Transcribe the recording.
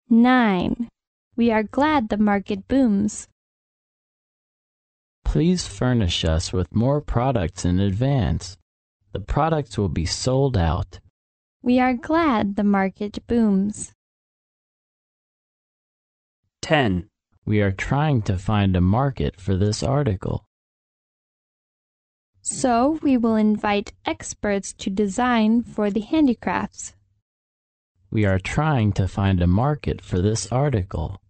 9. We are glad the market booms. Please furnish us with more products in advance. The products will be sold out. We are glad the market booms. 10. We are trying to find a market for this article. So we will invite experts to design for the handicrafts. We are trying to find a market for this article.